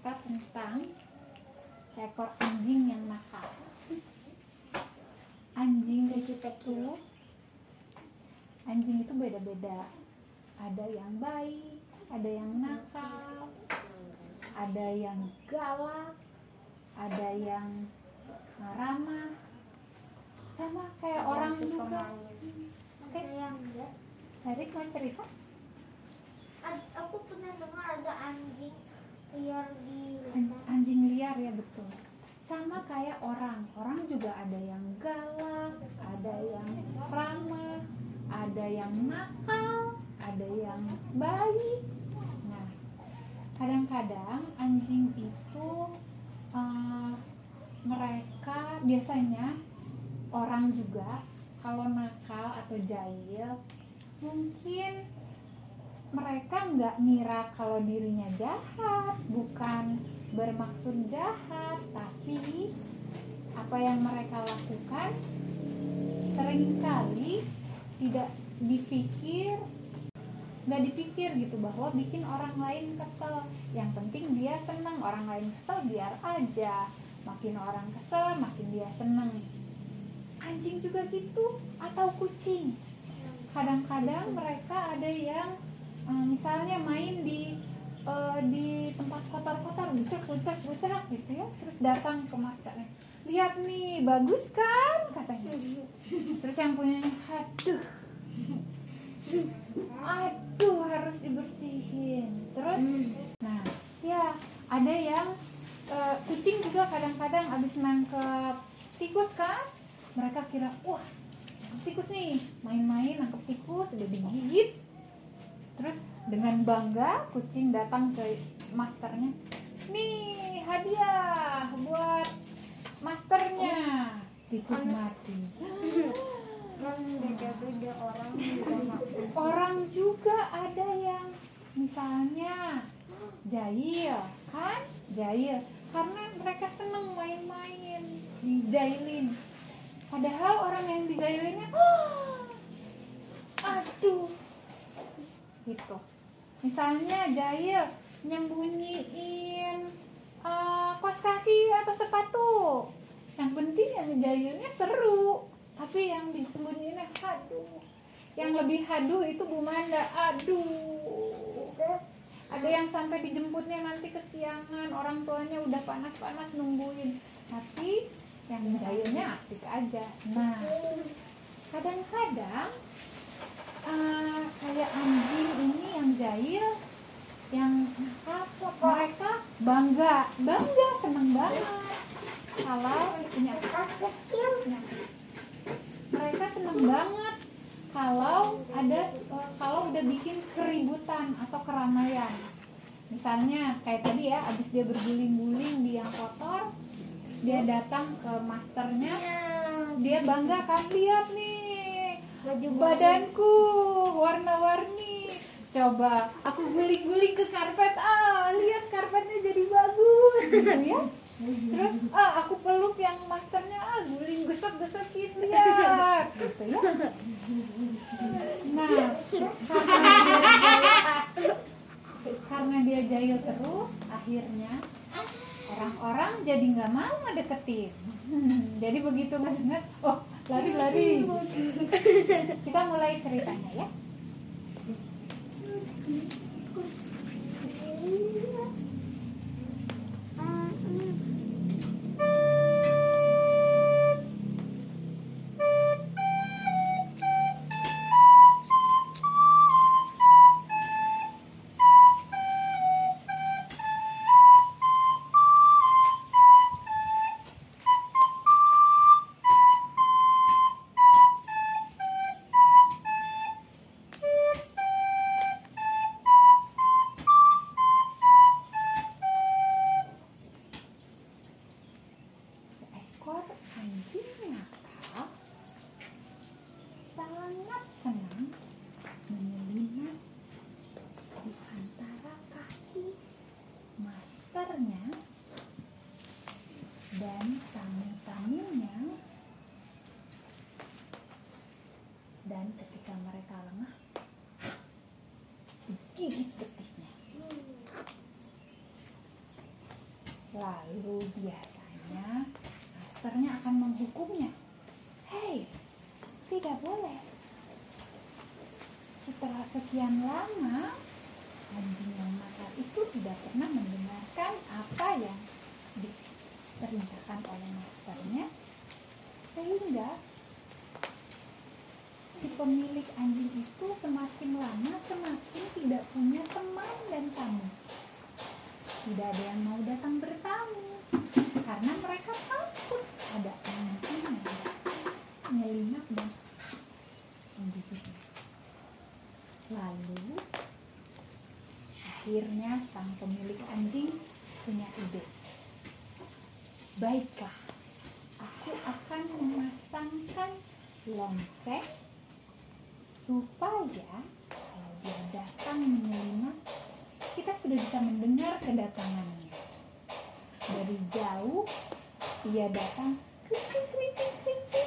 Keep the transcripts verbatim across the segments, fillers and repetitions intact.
cerita tentang seekor anjing yang nakal. Anjing itu anjing itu beda-beda. Ada yang baik, ada yang nakal, ada yang galak, ada yang ramah, sama kayak orang juga. Oke, yang Harik mau cerita? Aku pernah dengar ada anjing liar di anjing liar, ya betul. Sama kayak orang, orang juga ada yang galak, ada yang ramah, ada yang nakal, ada yang baik. Nah, kadang-kadang anjing itu uh, mereka biasanya orang juga kalau nakal atau jahil, mungkin mereka nggak ngira kalau dirinya jahat, bukan bermaksud jahat, tapi apa yang mereka lakukan seringkali tidak dipikir, nggak dipikir gitu, bahwa bikin orang lain kesel. Yang penting dia senang, orang lain kesel biar aja, makin orang kesel makin dia senang. Anjing juga gitu, atau kucing. Kadang-kadang mereka ada yang misalnya main di uh, di tempat kotor-kotor, bucek-bucek bucek gitu ya, terus datang ke masternya, lihat nih, bagus kan katanya. Terus yang punyanya, aduh aduh harus dibersihin. Terus nah ya ada yang uh, kucing juga kadang-kadang abis nangkep tikus kan, mereka kira wah tikus nih, main-main nangkep tikus udah digigit. Terus dengan bangga kucing datang ke masternya, nih hadiah buat masternya, tikus mati. Beda-beda orang juga. Orang juga ada yang misalnya jahil kan, jahil karena mereka seneng main-main, dijailin. Padahal orang yang dijailinnya aduh gitu. Misalnya jahil nyembunyiin uh, kaos kaki atau sepatu, yang penting yang jahilnya seru, tapi yang disembunyiinnya haduh. Yang lebih haduh itu Bu Manda, aduh. Ada yang sampai dijemputnya nanti kesiangan, orang tuanya udah panas-panas nungguin, tapi yang jahilnya asik aja. Nah, kadang-kadang Uh, kayak anjing ini yang jahil, yang nakal, mereka bangga, bangga, seneng banget kalau punya punya. Mereka seneng banget kalau ada uh, kalau udah bikin keributan atau keramaian. Misalnya kayak tadi ya, abis dia berguling-guling di yang kotor, dia datang ke masternya, dia bangga kan, lihat nih baju badanku warna-warni, coba aku guling-guling ke karpet, ah lihat karpetnya jadi bagus gitu ya. Terus ah aku peluk yang masternya, ah guling gesek-gesekin, lihat gitu ya. Nah karena dia, karena dia jahil terus, akhirnya orang-orang jadi nggak mau ngedeketin. Jadi begitu ngedengar, oh lari-lari. Kita mulai ceritanya ya. Dan tamu-tamunya, dan ketika mereka lengah digigit betisnya. Lalu biasanya masternya akan menghukumnya. Hei, tidak boleh. Setelah sekian lama, anjing yang nakal itu tidak pernah mendengarkan apa yang diperintahkan oleh masternya, sehingga si pemilik anjing itu semakin lama semakin tidak punya teman dan tamu. Tidak ada yang mau datang bertamu karena mereka takut ada anjing yang menyelinap dan menggigitnya. Lalu akhirnya sang pemilik anjing punya ide. Baiklah, aku akan memasangkan lonceng supaya kalau dia datang menyelinap, kita sudah bisa mendengar kedatangannya. Dari jauh dia datang, krik, krik, krik, krik, krik.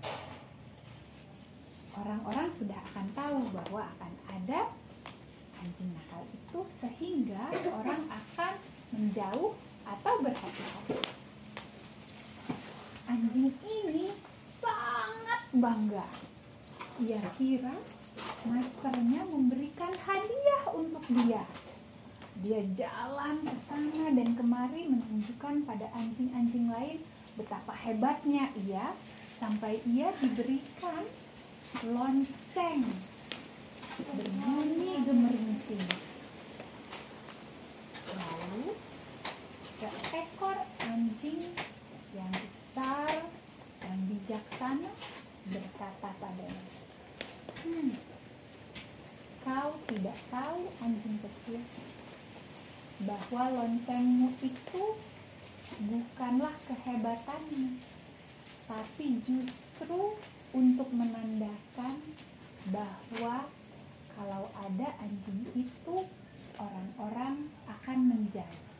Orang-orang sudah akan tahu bahwa akan ada anjing nakal itu, sehingga orang akan menjauh atau berhati-hati. Anjing ini sangat bangga. Ia kira masternya memberikan hadiah untuk dia. Dia jalan ke sana dan kemari menunjukkan pada anjing-anjing lain betapa hebatnya ia, sampai ia diberikan lonceng berbunyi gemerincing. Lalu seekor anjing yang besar dan bijaksana berkata padanya, Hmm, kau tidak tahu anjing kecil bahwa loncengmu itu bukanlah kehebatannya, tapi justru untuk menandakan bahwa kalau ada anjing itu orang-orang akan menjauh.